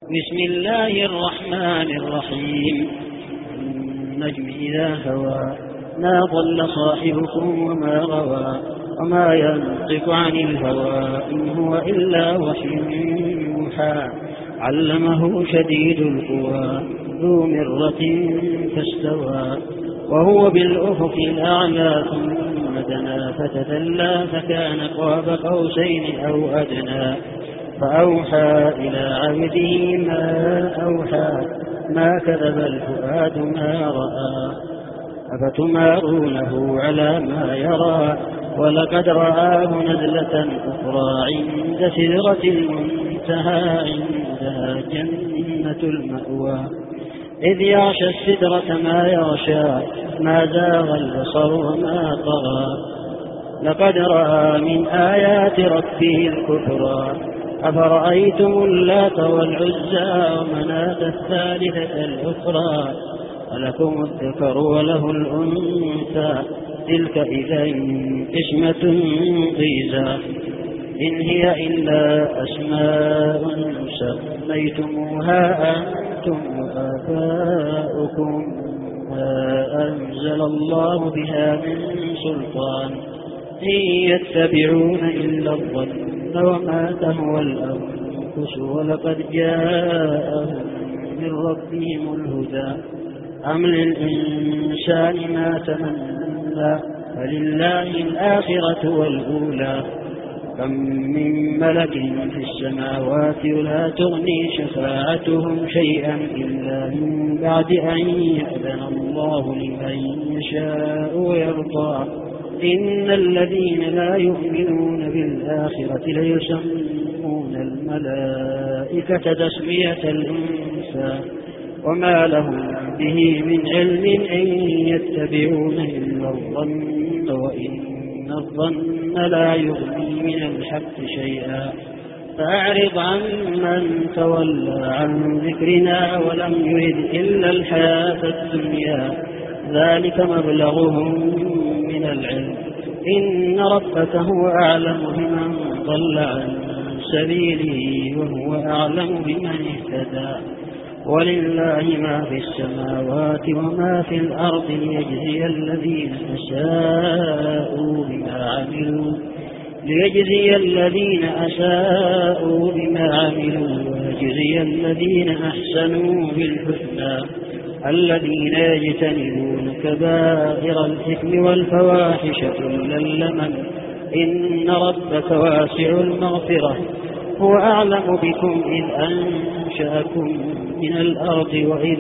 بسم الله الرحمن الرحيم. النجم إذا هوى ما ضل صاحبكم وما غوى وما ينطق عن الهوى إن هو إلا وحي يوحى علمه شديد القوى ذو مرة فاستوى وهو بالأفق الأعلى ثم دنا فتدلى فكان قاب قوسين أو أدنى فأوحى إلى عبده ما أوحى ما كذب الفؤاد ما رأى أفتمارونه على ما يرى ولقد رآه نزلة أخرى عند سدرة المنتهى عندها جنة المأوى إذ يغشى السدرة ما يغشى ما زاغ البصر وما طغى لقد رأى من آيات ربه الكبرى أفرأيتم اللات والعزى ومناة الثالثة الأخرى ألكم الذكر وله الأنثى تلك إذا قسمة ضيزى إن هي إلا أسماء سميتموها أنتم وآباؤكم ما أنزل الله بها من سلطان إن يتبعون إلا الظن وما تهوى الأنفس ولقد جاءهم من ربهم الهدى أم للإنسان ما تمنى فلله الآخرة والأولى كم من ملك في السماوات لا تغني شفاعتهم شيئا إلا من بعد أن يأذن الله لمن يشاء ويرضى إن الذين لا يؤمنون بالآخرة ليسمون الملائكة تسمية الأنثى وما لهم به من علم إن يتبعون إلا الظن وإن الظن لا يغني من الحق شيئا فأعرض عن من تولى عن ذكرنا ولم يرد إلا الحياة الدنيا ذلك مبلغهم من العلم إن ربك هو أعلم بمن ضل عن سبيله وهو أعلم بمن اهتدى ولله ما في السماوات وما في الأرض ليجزي الذين أساءوا بما عملوا ويجزي الذين أحسنوا بالحسنى الذين يجتنبون كبائر الإثم والفواحش كل اللمم إن ربك واسع المغفرة هو أعلم بكم إذ أنشأكم من الأرض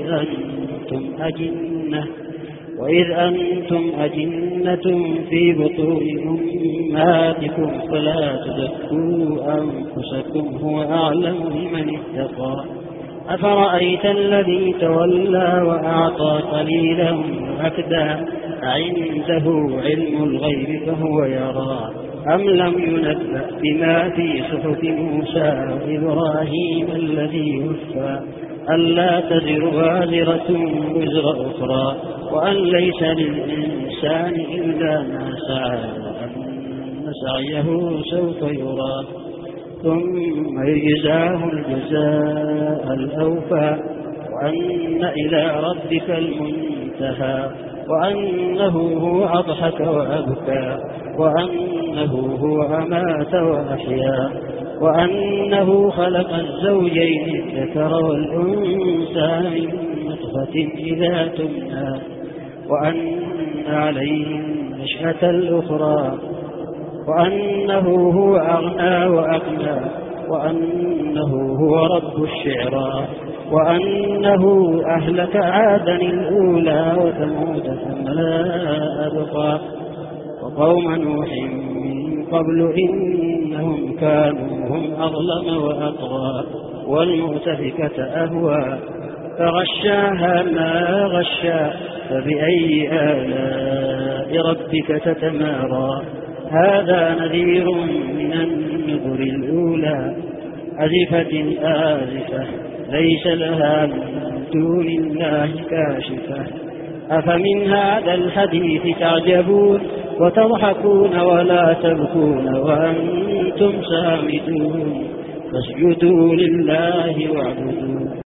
وإذ أنتم أجنة في بطون أمهاتكم فلا تزكوا أنفسكم هو أعلم بمن اتقى أفرأيت الذي تولى وأعطى قليلا وأكدى أعنده علم الغيب فهو يرى أم لم ينبأ بما في صحف موسى وإبراهيم الذي وفى ألا تزر وازرة وزر أخرى وأن ليس للإنسان إلا ما سعى وأن سعيه سوف يرى ثم يجزاه الجزاء الأوفى وأن إلى ربك المنتهى وأنه هو أضحك وأبكى وأنه هو أمات وأحيا وأنه خلق الزوجين الذكر والأنثى من نطفة إذا تمنى وأن عليه النشأة الأخرى وأنه هو أغنى وأقنى وأنه هو رب الشعرى وأنه أهلك عادا الأولى وثمود فما أبقى وقوم نوح من قبل إنهم كانوا هم أظلم وأطغى والمؤتفكة أهوى فغشاها ما غشا فبأي آلاء ربك تتمارى هذا نذير من النذر الأولى أزفة آزفة ليس لها من دون الله كاشفة أفمن هذا الحديث تعجبون وتضحكون ولا تبكون وأنتم سامدون فاسجدوا لله واعبدوا.